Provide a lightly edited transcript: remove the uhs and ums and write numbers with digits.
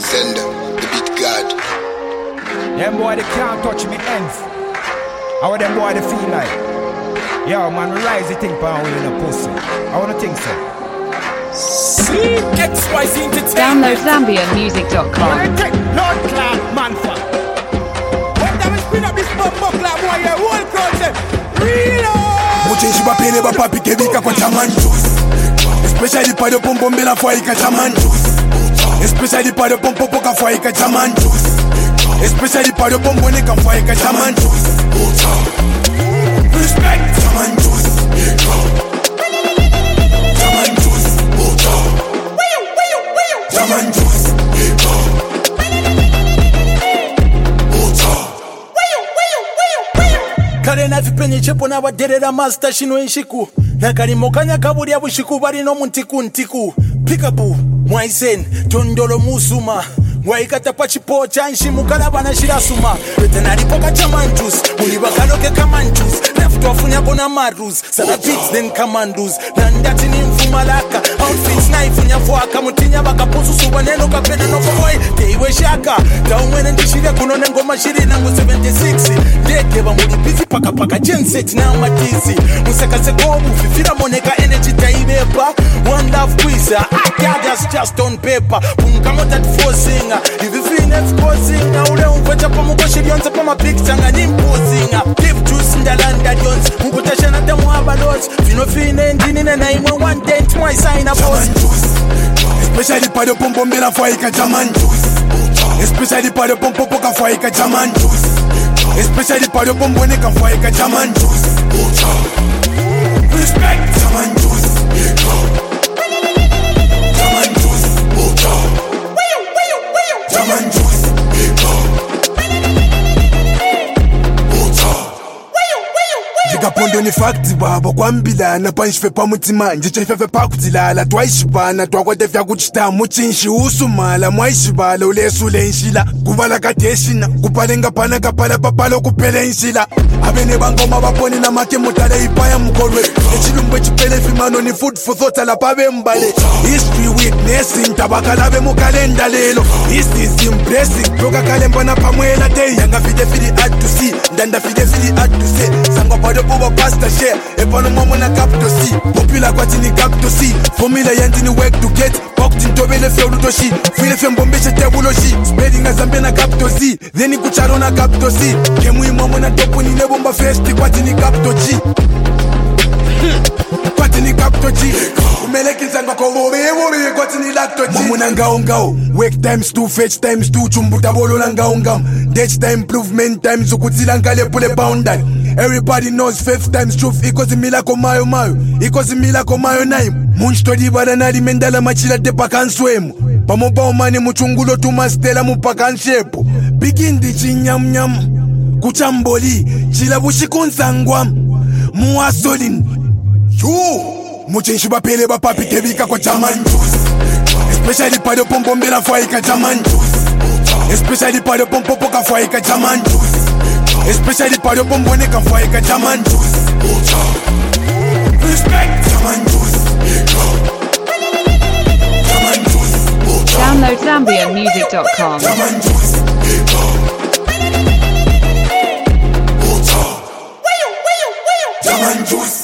Sender, the beat god. Them boy they can't touch me ends. How them boy they feel like? Yo man, rise the thing pound in a pussy. I wanna think so. XYZ Entertainment. Download ZambianMusic.com. Lord Clark man for. What time is spin up this bump like boy your whole crowd say reload. Muchenshi bapele bapapi kebika kwa chamanjus. Especially pa de pompombe la foi ka chamanjus. Especially pa de pompopo ka foi ka chamanjus. Especially pa de pompone ka foi ka chamanjus. Respect chamanjus. Chamanjus. Chamanjus. Kare na vipenye chepo na waderera master shino inshiku. Na kari mokanya kaburi ya bushiku bari no muntiku ntiku. Pikapu, mwaisen, tondolo musuma. Waikata pachipo chanshi mukala bana shirasuma. Vetenari poka chamanjus, mulibakaloke kamanjus. Left off unyabona marus, sada beats then commandos. Nandati ni mfumalaka, outfits knife unyafwaka. Mutinya bakapusu suba neno kapena no boy. Teiwe shaka, taumwene ndishire kunone ngoma shiri nangu 76. Deke ba mulipizi paka genset na matisi. Musaka sekobu, fifira moneka energy taibepa. One love quiz, that's just on paper. Punkamota forcing. If you feel exposing, I will put up on my shillions upon my picture and imposing. Give juice in the land that yons, who put a shan at the Moabalos. If you know feel engine in a 911 twice sign a post. Especially pa de pompombe la foi ka chamanjus. Especially pa de pompopo ka foi ka chamanjus. Especially pa de pompone ka foi ka chamanjus. Respect chamanjus. Pondo ni fakti babo kwambila na panshfe pa mutima nje fefe pa kutilala twaishibana twakwate vya kuchita muchinshi usumala mwaishibala ulesule nshila kuvala kateshina kupalenga pana kapala papalo kupele nshila abene bangoma baponi na make mutale ipaya mkolwe echilumbe chipele vimano ni food for thought ala pabe mbale history witnessing tabakala be mukalenda lelo this is impressive toka kalemba na pamwela day yanga fide hard to see ndanda fide hard to say sangwa pado Over pasta share, epano mamo na capto si. Popular kwa tini capto si. Formula yanti ni work to get. Poked in tobele feudu toshi. File fembombe shete buloshi. Spreading a zambe na capto si. Then kucharo na capto si. Kemu imamo na topu ni nebomba festi kwa tini capto chi. Kwa tini capto chi. Umeleki zanga kwa wobe kwa tini lacto chi. Mamu na ngao ngao. Wake times 2, fetch times 2. Chumbuta bolo na ngao ngao. Ditch time improvement times. Ukutila ngale pule boundary. Everybody knows 5 times truth equals milako mayo mayo equals milako mayo naim munchtori baranali mendala machila de pakanswemu pamoba omani muchungulo tumastela mupakanshepo bigindi chinyam nyam kuchamboli chila bushikonzangwa muasolin yo muchenshi bapele bapapi kebika kwa chamanjus especially pa de pompombe la foi ka chamanjus especially pa de pompopo ka foi ka chamanjus especially pa de pompone ka foi ka chamanjus respect chamanjus Download ZambianMusic.com. Chamanjus